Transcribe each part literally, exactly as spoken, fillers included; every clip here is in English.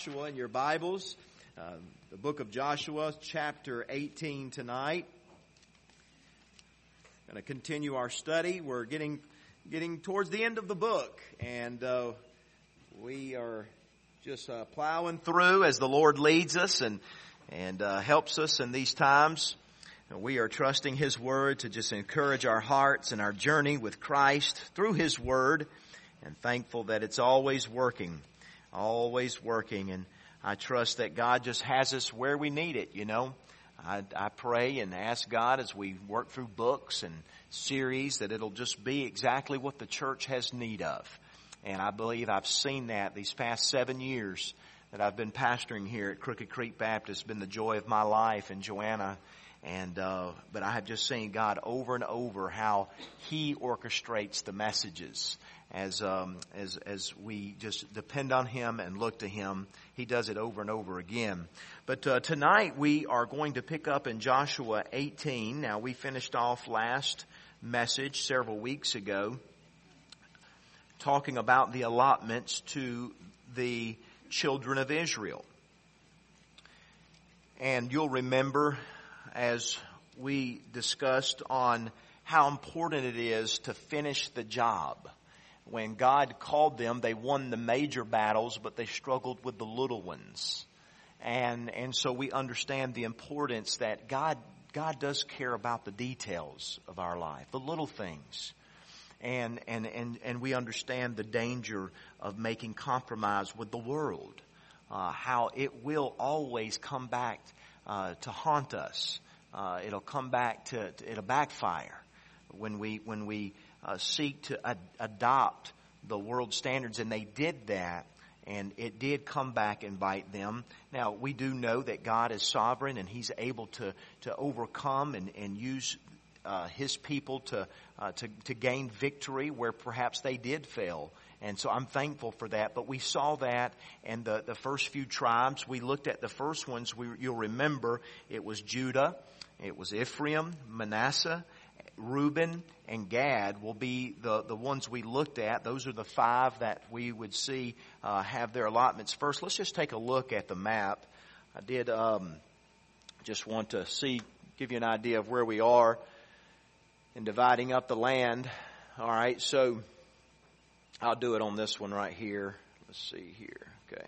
Joshua in your Bibles, uh, the book of Joshua, chapter eighteen tonight. Going to continue our study. We're getting getting towards the end of the book, and uh, we are just uh, plowing through as the Lord leads us and and uh, helps us in these times. And we are trusting His Word to just encourage our hearts and our journey with Christ through His Word, and thankful that it's always working. Always working, and I trust that God just has us where we need it, you know. I, I pray and ask God as we work through books and series that it'll just be exactly what the church has need of. And I believe I've seen that these past seven years that I've been pastoring here at Crooked Creek Baptist. It's been the joy of my life, and Joanna. And uh, but I have just seen God over and over how He orchestrates the messages. As um, as as we just depend on Him and look to Him, He does it over and over again. But uh, tonight we are going to pick up in Joshua eighteen. Now, we finished off last message several weeks ago talking about the allotments to the children of Israel. And you'll remember as we discussed on how important it is to finish the job. When God called them, they won the major battles, but they struggled with the little ones. And and so we understand the importance that God God does care about the details of our life, the little things. And and and, and we understand the danger of making compromise with the world, uh, how it will always come back uh, to haunt us. Uh, it'll come back to, to it'll backfire when we when we Uh, seek to ad- adopt the world standards, and they did that, and it did come back and bite them. Now, we do know that God is sovereign, and He's able to to overcome and and use uh, His people to uh, to to gain victory where perhaps they did fail. And so I'm thankful for that. But we saw that, and the the first few tribes we looked at, the first ones we, you'll remember it was Judah, it was Ephraim, Manasseh, Reuben, and Gad will be the, the ones we looked at. Those are the five that we would see uh, have their allotments. First, let's just take a look at the map. I did um, just want to see, give you an idea of where we are in dividing up the land. All right, so I'll do it on this one right here. Let's see here. Okay.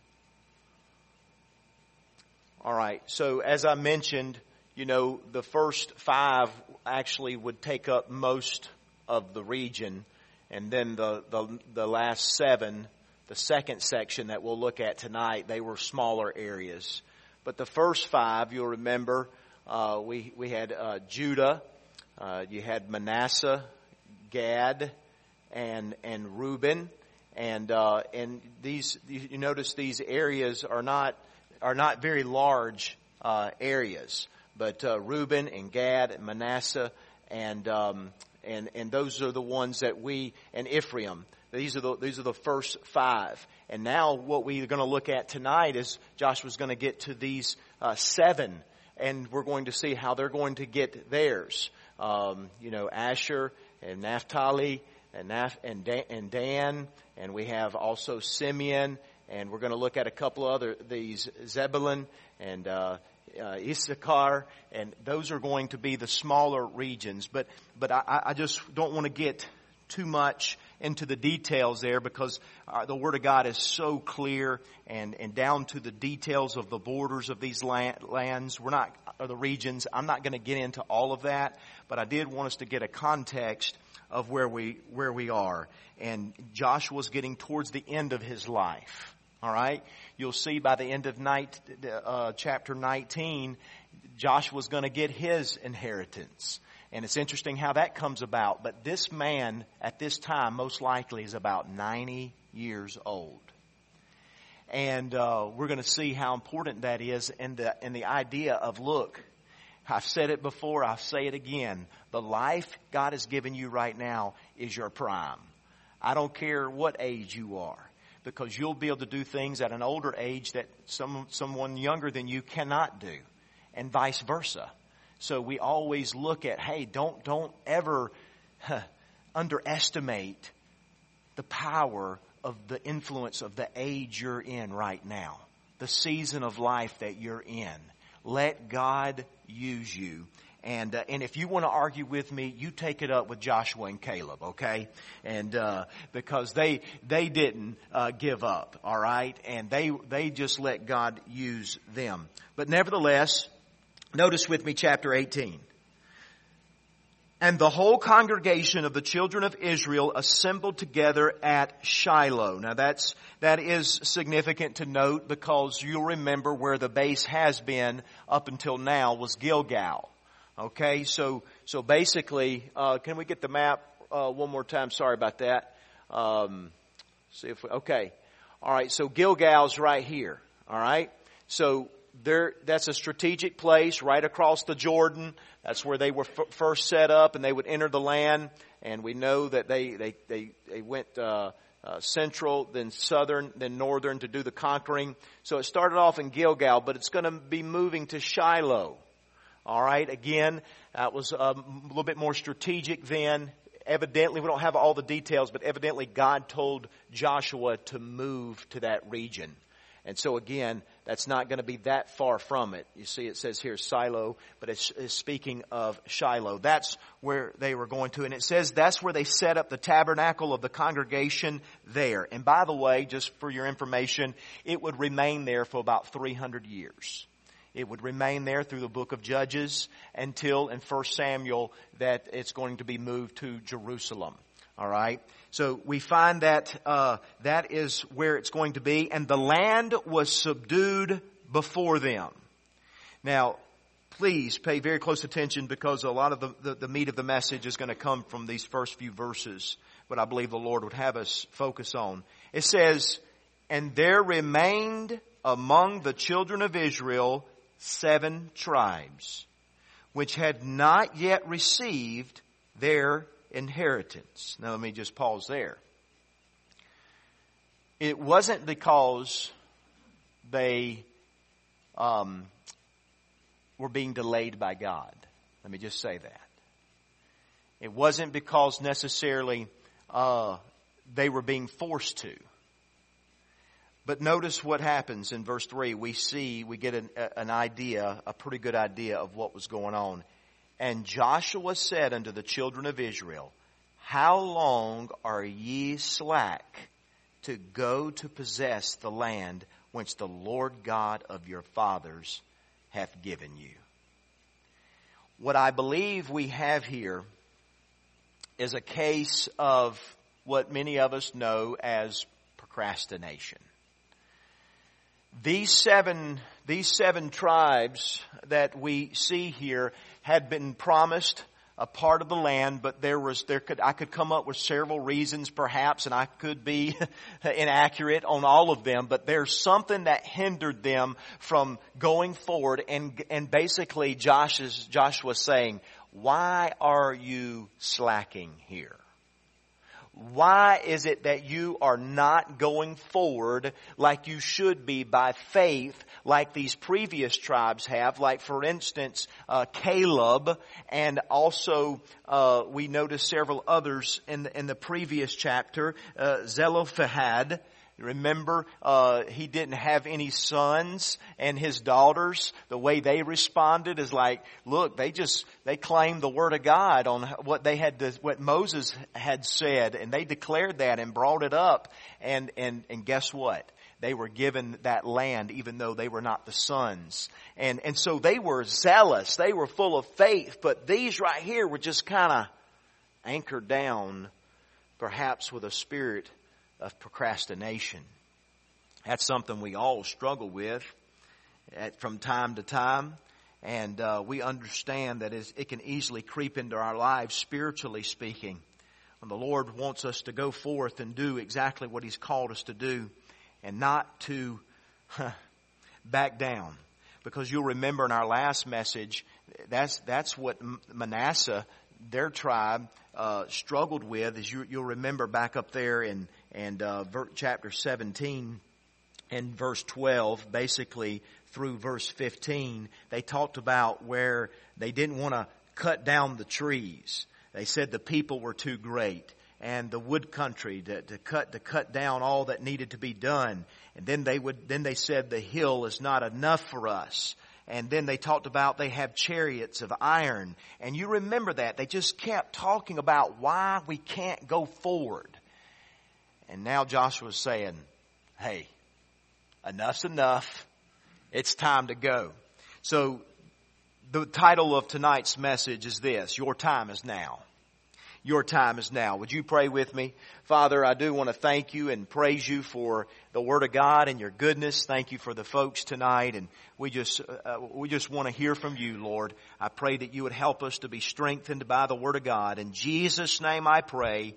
All right, so as I mentioned, you know, the first five actually would take up most of the region, and then the, the the last seven, the second section that we'll look at tonight, they were smaller areas. But the first five, you'll remember, uh, we we had uh, Judah, uh, you had Manasseh, Gad, and and Reuben, and uh, and these you notice these areas are not are not very large uh, areas. But uh, Reuben and Gad and Manasseh and um, and and those are the ones that we and Ephraim. These are the these are the first five. And now what we're going to look at tonight is Joshua's going to get to these uh, seven, and we're going to see how they're going to get theirs. Um, you know, Asher and Naphtali and Naph and Dan, and Dan, and we have also Simeon, and we're going to look at a couple of other these Zebulun and. Uh, Uh, Issachar, and those are going to be the smaller regions. But but I, I just don't want to get too much into the details there, because uh, the Word of God is so clear and, and down to the details of the borders of these land, lands. We're not, or the regions. I'm not going to get into all of that, but I did want us to get a context of where we where we are. And Joshua's getting towards the end of his life. All right, you'll see by the end of night, uh, chapter nineteen, Joshua's going to get his inheritance. And it's interesting how that comes about. But this man at this time most likely is about ninety years old. And uh, we're going to see how important that is in the, in the idea of, look, I've said it before, I'll say it again. The life God has given you right now is your prime. I don't care what age you are, because you'll be able to do things at an older age that some someone younger than you cannot do, and vice versa. So we always look at, hey, don't don't ever huh, underestimate the power of the influence of the age you're in right now, the season of life that you're in. Let God use you. And uh, and if you want to argue with me, you take it up with Joshua and Caleb, okay? And uh, because they they didn't uh, give up, all right? And they they just let God use them. But nevertheless, notice with me chapter eighteen. And the whole congregation of the children of Israel assembled together at Shiloh. Now that's, that is significant to note because you'll remember where the base has been up until now was Gilgal. Okay, so, so basically, uh, can we get the map, uh, one more time? Sorry about that. Um, see if we, okay. All right, so Gilgal's right here. All right. So there, that's a strategic place right across the Jordan. That's where they were f- first set up, and they would enter the land. And we know that they they they, they went uh, uh, central, then southern, then northern to do the conquering. So it started off in Gilgal, but it's going to be moving to Shiloh. All right. Again, that was a little bit more strategic then. Evidently, we don't have all the details, but evidently God told Joshua to move to that region. And so again, that's not going to be that far from it. You see, it says here Shiloh, but it's, it's speaking of Shiloh. That's where they were going to. And it says that's where they set up the tabernacle of the congregation there. And by the way, just for your information, it would remain there for about three hundred years. It would remain there through the book of Judges until in First Samuel that it's going to be moved to Jerusalem. All right. So we find that uh, that is where it's going to be. And the land was subdued before them. Now, please pay very close attention because a lot of the, the, the meat of the message is going to come from these first few verses. But I believe the Lord would have us focus on. It says, and there remained among the children of Israel seven tribes, which had not yet received their inheritance. Now let me just pause there. It wasn't because they um, were being delayed by God. Let me just say that. It wasn't because necessarily uh, they were being forced to. But notice what happens in verse three. We see, we get an, an idea, a pretty good idea of what was going on. And Joshua said unto the children of Israel, how long are ye slack to go to possess the land which the Lord God of your fathers hath given you? What I believe we have here is a case of what many of us know as procrastination. These seven, these seven tribes that we see here had been promised a part of the land, but there was, there could, I could come up with several reasons perhaps, and I could be inaccurate on all of them, but there's something that hindered them from going forward. And, and basically Josh is, Joshua saying, why are you slacking here? Why is it that you are not going forward like you should be by faith, like these previous tribes have? Like, for instance, uh, Caleb, and also uh, we notice several others in the, in the previous chapter. Uh, Zelophehad. Remember, uh, he didn't have any sons, and his daughters, the way they responded is like, look, they just, they claimed the word of God on what they had, to, what Moses had said, and they declared that and brought it up, and, and, and guess what? They were given that land even though they were not the sons. And, and so they were zealous, they were full of faith, but these right here were just kind of anchored down, perhaps with a spirit of procrastination. That's something we all struggle with at, from time to time. And uh, we understand that it can easily creep into our lives, spiritually speaking. When the Lord wants us to go forth and do exactly what He's called us to do, and not to huh, back down. Because you'll remember in our last message, that's that's what Manasseh, their tribe, uh, struggled with. As you, you'll remember back up there in and uh, chapter seventeen and verse twelve, basically through verse fifteen, they talked about where they didn't want to cut down the trees. They said the people were too great. and the wood country to, to cut to cut down all that needed to be done. And then they would then they said the hill is not enough for us. And then they talked about they have chariots of iron. And you remember that. They just kept talking about why we can't go forward. And now Joshua's saying, hey, enough's enough. It's time to go. So the title of tonight's message is this: Your time is now. Your time is now. Would you pray with me? Father, I do want to thank you and praise you for the Word of God and your goodness. Thank you for the folks tonight. And we just, uh, we just want to hear from you, Lord. I pray that you would help us to be strengthened by the Word of God. In Jesus' name I pray.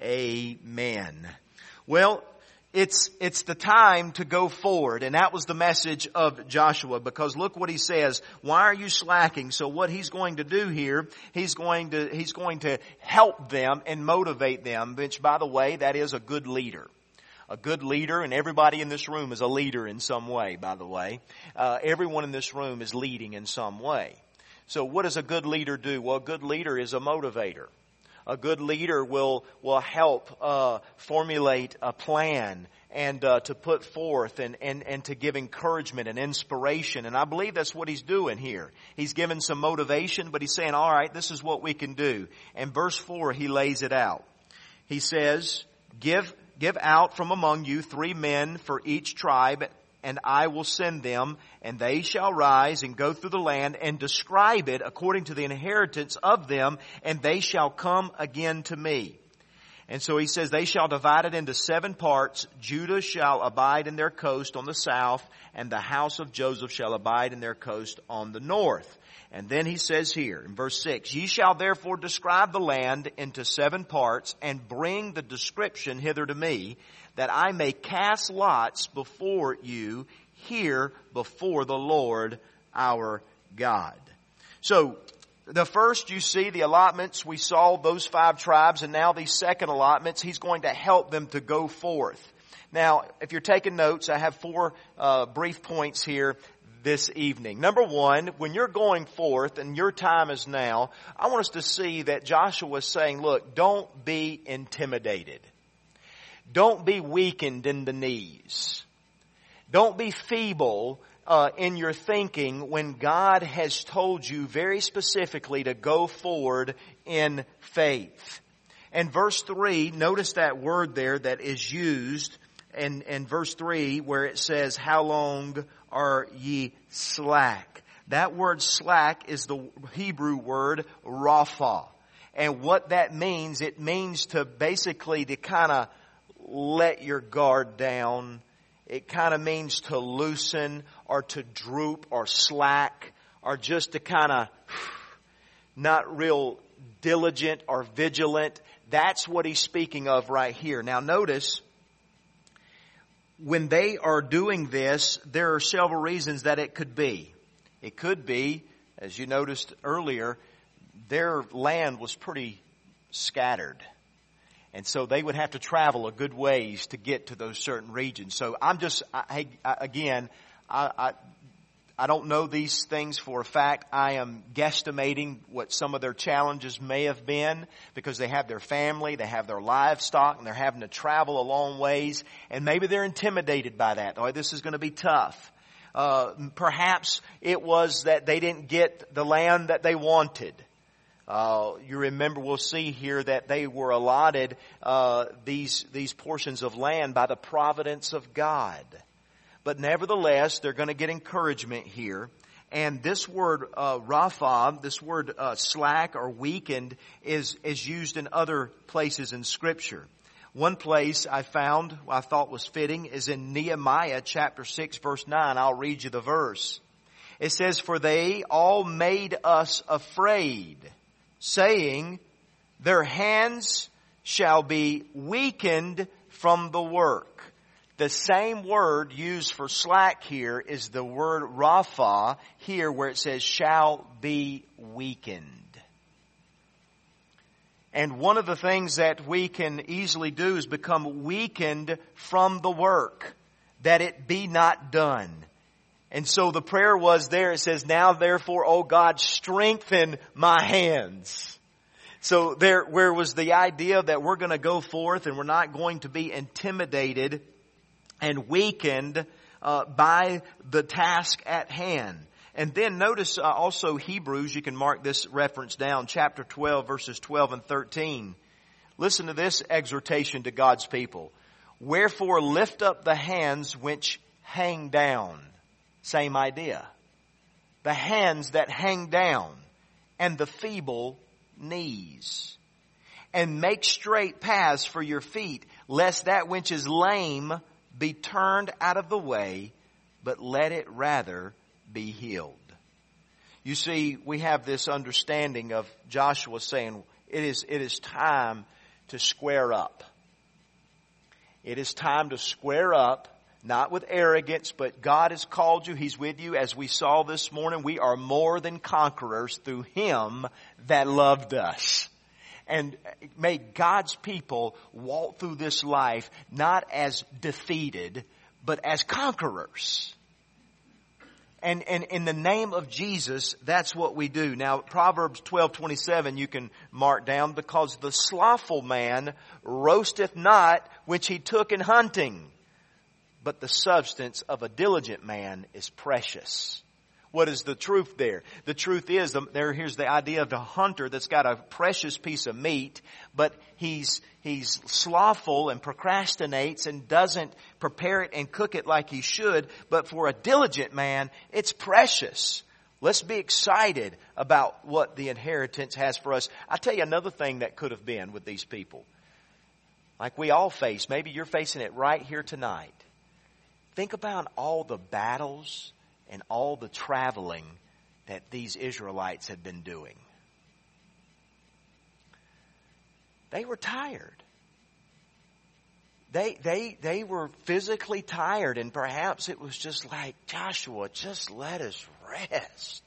Amen. Well, It's, it's the time to go forward. And that was the message of Joshua, because look what he says. Why are you slacking? So what he's going to do here, he's going to, he's going to help them and motivate them, which by the way, that is a good leader. A good leader, and everybody in this room is a leader in some way, by the way. Uh, everyone in this room is leading in some way. So what does a good leader do? Well, a good leader is a motivator. A good leader will will help uh, formulate a plan and uh, to put forth and, and, and to give encouragement and inspiration. And I believe that's what he's doing here. He's given some motivation, but he's saying, all right, this is what we can do. And verse four, he lays it out. He says, give give out from among you three men for each tribe, and I will send them, and they shall rise and go through the land and describe it according to the inheritance of them, and they shall come again to me. And so he says, they shall divide it into seven parts. Judah shall abide in their coast on the south, and the house of Joseph shall abide in their coast on the north. And then he says here in verse six, ye shall therefore describe the land into seven parts, and bring the description hither to me, that I may cast lots before you here before the Lord our God. So the first, you see the allotments, we saw those five tribes, and now these second allotments, he's going to help them to go forth. Now, if you're taking notes, I have four uh, brief points here this evening. Number one, when you're going forth and your time is now, I want us to see that Joshua is saying, look, don't be intimidated. Don't be weakened in the knees. Don't be feeble uh, in your thinking when God has told you very specifically to go forward in faith. And verse three, notice that word there that is used in, in verse three where it says, how long are ye slack? That word slack is the Hebrew word rapha. And what that means, it means to basically to kind of let your guard down. It kind of means to loosen or to droop or slack or just to kind of not real diligent or vigilant. That's what he's speaking of right here. Now notice, when they are doing this, there are several reasons that it could be. It could be, as you noticed earlier, their land was pretty scattered. And so they would have to travel a good ways to get to those certain regions. So I'm just, I, I, again, I, I, I don't know these things for a fact. I am guesstimating what some of their challenges may have been, because they have their family, they have their livestock, and they're having to travel a long ways. And maybe they're intimidated by that. Oh, this is going to be tough. Uh, perhaps it was that they didn't get the land that they wanted. Uh, you remember, we'll see here that they were allotted uh, these these portions of land by the providence of God. But nevertheless, they're going to get encouragement here. And this word uh, rapha, this word uh, slack or weakened, is is used in other places in Scripture. One place I found I thought was fitting is in Nehemiah chapter six, verse nine. I'll read you the verse. It says, "For they all made us afraid, saying, their hands shall be weakened from the work." The same word used for slack here is the word rapha here, where it says shall be weakened. And one of the things that we can easily do is become weakened from the work, that it be not done. And so the prayer was there, it says, now therefore, O God, strengthen my hands. So there, where was the idea that we're going to go forth and we're not going to be intimidated and weakened uh, by the task at hand. And then notice uh, also Hebrews, you can mark this reference down, chapter twelve, verses twelve and thirteen. Listen to this exhortation to God's people. Wherefore lift up the hands which hang down. Same idea. The hands that hang down and the feeble knees. And make straight paths for your feet, lest that which is lame be turned out of the way, but let it rather be healed. You see, we have this understanding of Joshua saying, it is, it is time to square up. It is time to square up, not with arrogance, but God has called you. He's with you. As we saw this morning, we are more than conquerors through Him that loved us. And may God's people walk through this life not as defeated, but as conquerors. And, and in the name of Jesus, that's what we do. Now, Proverbs twelve twenty-seven you can mark down, because the slothful man roasteth not which he took in hunting, but the substance of a diligent man is precious. What is the truth there? The truth is, there here's the idea of the hunter that's got a precious piece of meat, but he's he's slothful and procrastinates and doesn't prepare it and cook it like he should. But for a diligent man, it's precious. Let's be excited about what the inheritance has for us. I'll tell you another thing that could have been with these people. Like we all face, maybe you're facing it right here tonight. Think about all the battles and all the traveling that these Israelites had been doing. They were tired. They, they, they were physically tired, and perhaps it was just like, Joshua, just let us rest.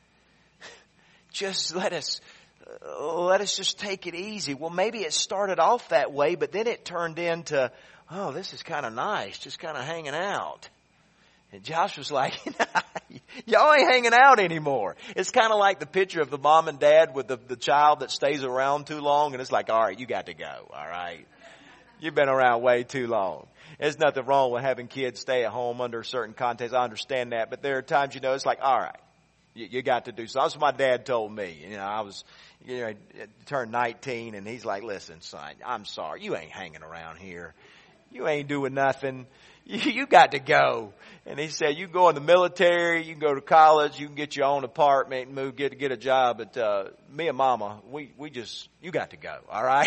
Just let us, uh, let us just take it easy. Well, maybe it started off that way, but then it turned into, oh, this is kind of nice, just kind of hanging out. And Joshua's like, y'all ain't hanging out anymore. It's kind of like the picture of the mom and dad with the, the child that stays around too long. And it's like, all right, you got to go. All right. You've been around way too long. There's nothing wrong with having kids stay at home under a certain context. I understand that. But there are times, you know, it's like, all right, you, you got to do something. That's what my dad told me. You know, I was, you know, turned nineteen and he's like, listen, son, I'm sorry. You ain't hanging around here. You ain't doing nothing. You, you got to go. And he said, you go in the military, you can go to college, you can get your own apartment and move, get, get a job. But, uh, me and mama, we, we just, you got to go. All right.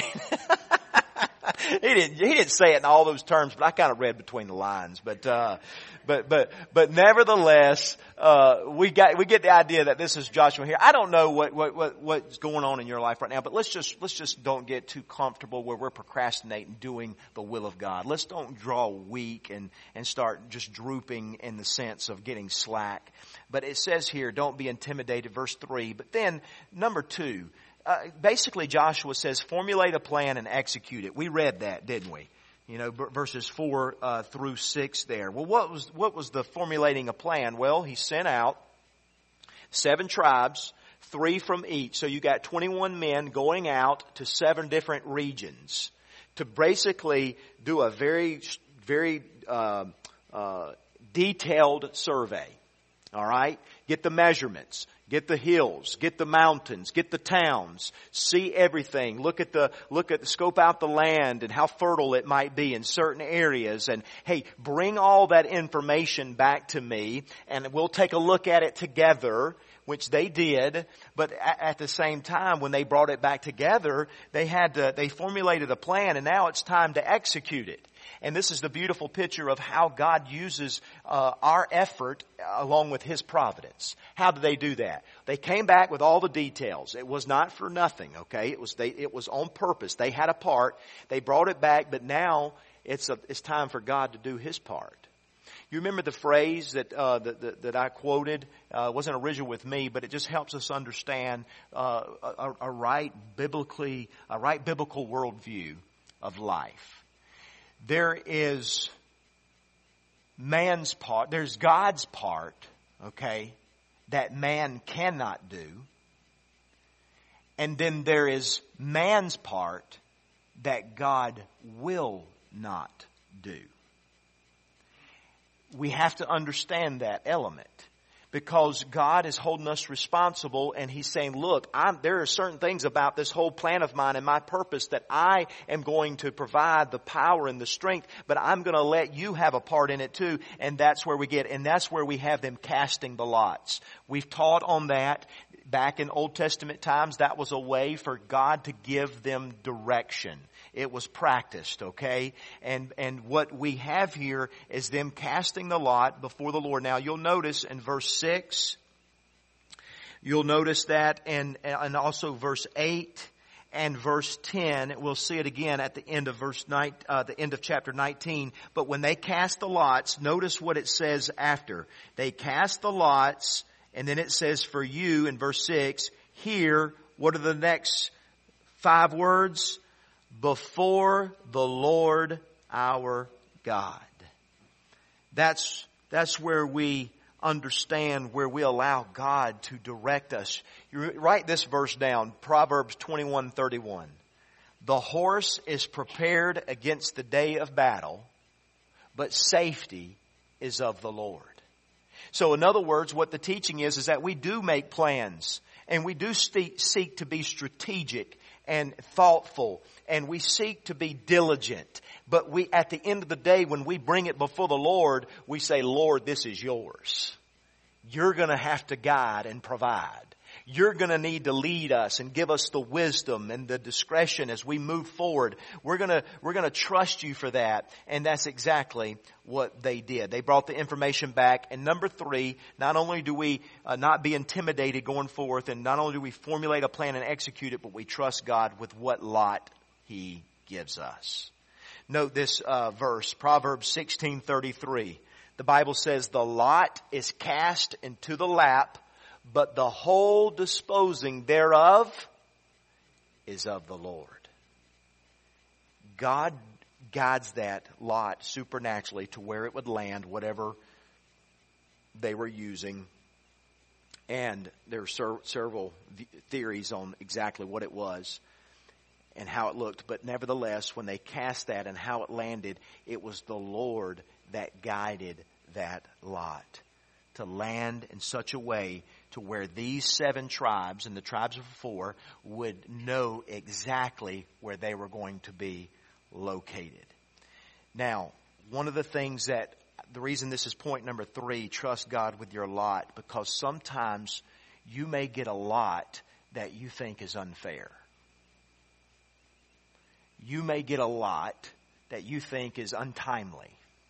he didn't, he didn't say it in all those terms, but I kind of read between the lines. But, uh, but, but, but nevertheless, uh, we got, we get the idea that this is Joshua here. I don't know what, what, what, what's going on in your life right now, but let's just, let's just don't get too comfortable where we're procrastinating doing the will of God. Let's don't draw weak and, and start just drooping in the sense of getting slack. But it says here, don't be intimidated, verse three. But then, number two, uh, basically Joshua says, formulate a plan and execute it. We read that, didn't we? You know, verses four uh, through six there. Well, what was what was the formulating a plan? Well, he sent out seven tribes, three from each. So you got twenty-one men going out to seven different regions to basically do a very, very uh, uh, detailed survey. All right? Get the measurements. Get the hills, get the mountains, get the towns, see everything. Look at the, look at the, scope out the land and how fertile it might be in certain areas. And hey, bring all that information back to me and we'll take a look at it together, which they did. But at the same time, when they brought it back together, they had to, they formulated a plan and now it's time to execute it. And this is the beautiful picture of how God uses uh, our effort along with His providence. How did they do that? They came back with all the details. It was not for nothing, okay? It was they, it was on purpose. They had a part. They brought it back, but now it's a, it's time for God to do His part. You remember the phrase that uh, that, that, that I quoted? Uh, wasn't original with me, but it just helps us understand uh, a, a right biblically a right biblical worldview of life. There is man's part, there's God's part, okay, that man cannot do. And then there is man's part that God will not do. We have to understand that element. Because God is holding us responsible and He's saying, look, I'm, there are certain things about this whole plan of mine and my purpose that I am going to provide the power and the strength, but I'm going to let you have a part in it too. And that's where we get, and that's where we have them casting the lots. We've taught on that. Back in Old Testament times, that was a way for God to give them direction. It was practiced, okay? And and what we have here is them casting the lot before the Lord. Now, you'll notice in verse six, you'll notice that, and, and also verse eight and verse ten. We'll see it again at the end of verse nine, uh, the end of chapter nineteen. But when they cast the lots, notice what it says after. They cast the lots. And then it says for you in verse six, here, what are the next five words? Before the Lord our God. That's, that's where we understand, where we allow God to direct us. You write this verse down, Proverbs twenty-one thirty-one. The horse is prepared against the day of battle, but safety is of the Lord. So in other words, what the teaching is, is that we do make plans and we do seek to be strategic and thoughtful and we seek to be diligent. But we, at the end of the day, when we bring it before the Lord, we say, Lord, this is yours. You're going to have to guide and provide. You're going to need to lead us and give us the wisdom and the discretion as we move forward. We're going to, we're going to trust you for that. And that's exactly what they did. They brought the information back. And number three, not only do we uh, not be intimidated going forth, and not only do we formulate a plan and execute it, but we trust God with what lot He gives us. Note this uh, verse, Proverbs sixteen thirty-three. The Bible says, the lot is cast into the lap, but the whole disposing thereof is of the Lord. God guides that lot supernaturally to where it would land, whatever they were using. And there are ser- several theories on exactly what it was and how it looked. But nevertheless, when they cast that and how it landed, it was the Lord that guided that lot to land in such a way to where these seven tribes and the tribes of four would know exactly where they were going to be located. Now, one of the things that, the reason this is point number three, trust God with your lot, because sometimes you may get a lot that you think is unfair. You may get a lot that you think is untimely.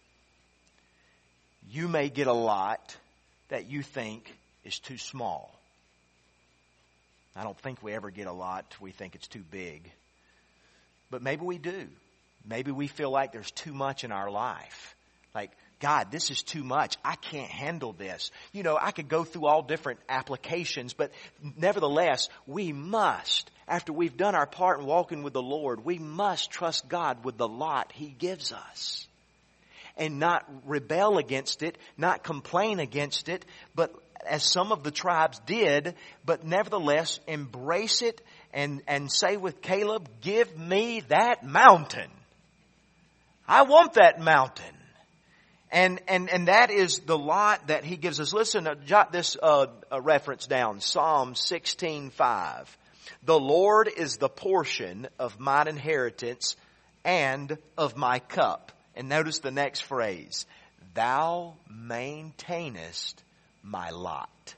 You may get a lot that you think is too small. I don't think we ever get a lot we think it's too big. But maybe we do. Maybe we feel like there's too much in our life. Like, God, this is too much. I can't handle this. You know, I could go through all different applications, but nevertheless, we must, after we've done our part in walking with the Lord, we must trust God with the lot He gives us. And not rebel against it, not complain against it, but as some of the tribes did, but nevertheless embrace it and, and say with Caleb, give me that mountain. I want that mountain. And, and, and that is the lot that He gives us. Listen, uh, jot this uh, uh, reference down. Psalm sixteen five. The Lord is the portion of mine inheritance and of my cup. And notice the next phrase. Thou maintainest my lot.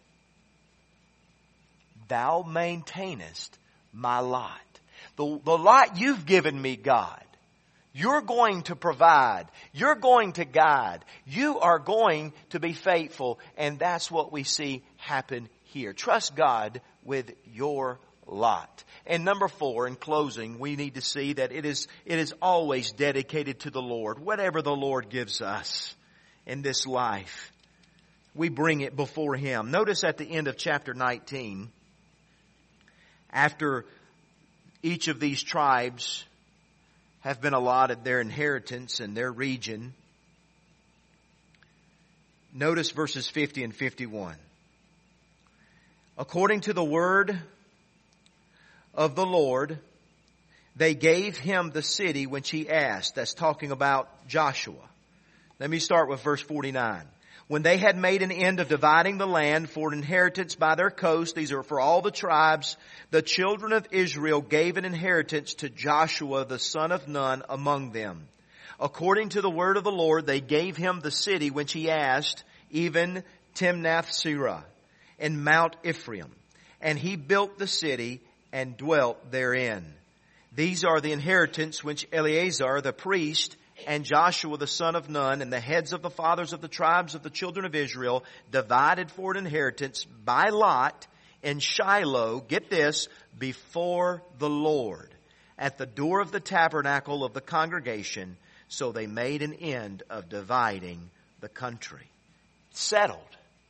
Thou maintainest my lot. The, the lot you've given me, God. You're going to provide. You're going to guide. You are going to be faithful. And that's what we see happen here. Trust God with your lot. And number four, in closing, we need to see that it is, it is always dedicated to the Lord. Whatever the Lord gives us in this life, we bring it before Him. Notice at the end of chapter nineteen, after each of these tribes have been allotted their inheritance and their region, notice verses fifty and fifty-one. According to the word of the Lord, they gave him the city which he asked. That's talking about Joshua. Let me start with verse forty-nine. When they had made an end of dividing the land for an inheritance by their coast, these are for all the tribes, the children of Israel gave an inheritance to Joshua the son of Nun among them. According to the word of the Lord, they gave him the city which he asked, even Timnath-serah and Mount Ephraim. And he built the city and dwelt therein. These are the inheritance which Eleazar the priest and Joshua the son of Nun and the heads of the fathers of the tribes of the children of Israel divided for an inheritance by lot in Shiloh, get this, before the Lord, at the door of the tabernacle of the congregation. So they made an end of dividing the country. It's settled.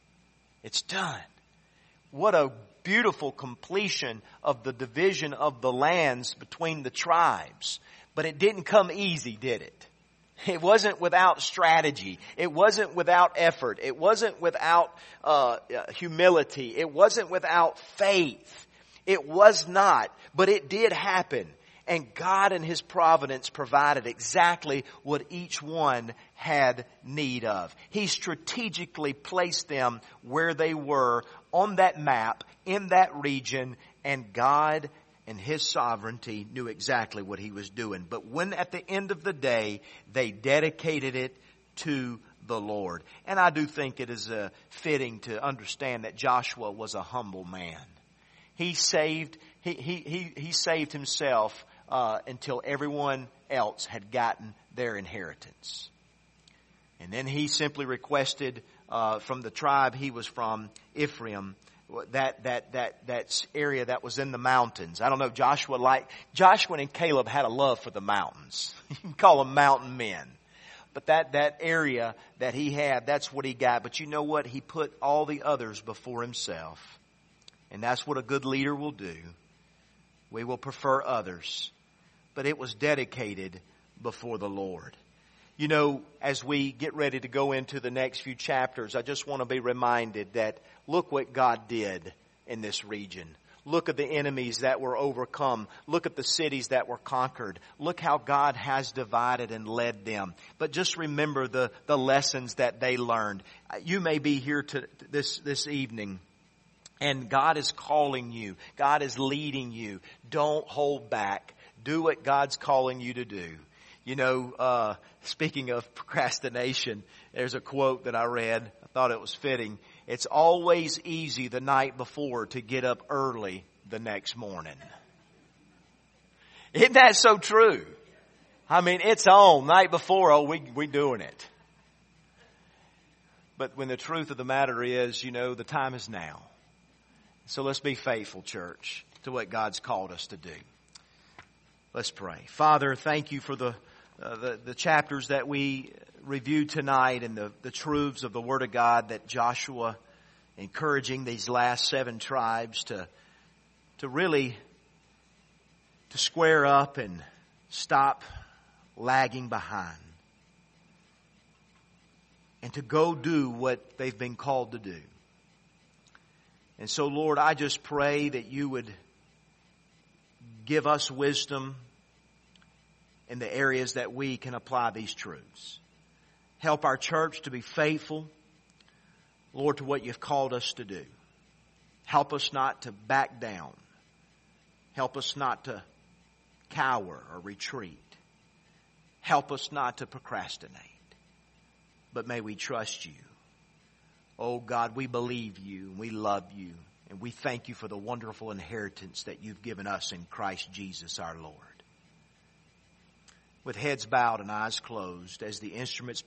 It's done. What a beautiful completion of the division of the lands between the tribes. But it didn't come easy, did it? It wasn't without strategy. It wasn't without effort. It wasn't without uh, humility. It wasn't without faith. It was not. But it did happen. And God in His providence provided exactly what each one had need of. He strategically placed them where they were on that map, in that region, and God and His sovereignty knew exactly what He was doing. But when at the end of the day, they dedicated it to the Lord. And I do think it is uh, fitting to understand that Joshua was a humble man. He saved, he, he, he, he saved himself uh, until everyone else had gotten their inheritance. And then he simply requested uh, from the tribe he was from, Ephraim, that that that that area that was in the mountains. I don't know, Joshua like Joshua and Caleb had a love for the mountains. You can call them mountain men. But that that area that he had, that's what he got. But you know what? He put all the others before himself. And that's what a good leader will do. We will prefer others. But it was dedicated before the Lord. You know, as we get ready to go into the next few chapters, I just want to be reminded that look what God did in this region. Look at the enemies that were overcome. Look at the cities that were conquered. Look how God has divided and led them. But just remember the, the lessons that they learned. You may be here to this, this evening, and God is calling you. God is leading you. Don't hold back. Do what God's calling you to do. You know, uh, speaking of procrastination, there's a quote that I read. I thought it was fitting. It's always easy the night before to get up early the next morning. Isn't that so true? I mean, it's on night before. Oh, we we doing it. But when the truth of the matter is, you know, the time is now. So let's be faithful, church, to what God's called us to do. Let's pray. Father, thank you for the Uh, the, the chapters that we reviewed tonight and the, the truths of the Word of God that Joshua encouraging these last seven tribes to to really to square up and stop lagging behind and to go do what they've been called to do. And so, Lord, I just pray that you would give us wisdom in the areas that we can apply these truths. Help our church to be faithful, Lord, to what you've called us to do. Help us not to back down. Help us not to cower or retreat. Help us not to procrastinate. But may we trust you. Oh God, we believe you and we love you. And we thank you for the wonderful inheritance that you've given us in Christ Jesus our Lord. With heads bowed and eyes closed, as the instruments